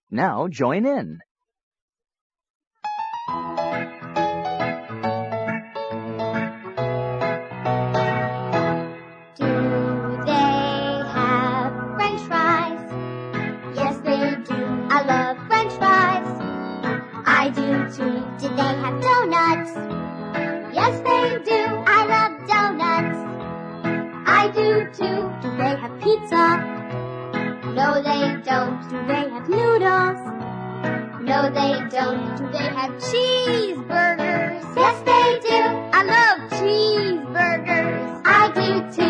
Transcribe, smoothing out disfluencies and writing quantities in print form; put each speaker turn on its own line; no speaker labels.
Now join in.
Do they have French fries? Yes, they do. I love French fries. I do too. Did they have donuts? Yes, they do. I love donuts. I do too. Do they have pizza? No, they don't. Do they have noodles? No, they don't. Do they have cheeseburgers? Yes, they do. I love cheeseburgers. I do too.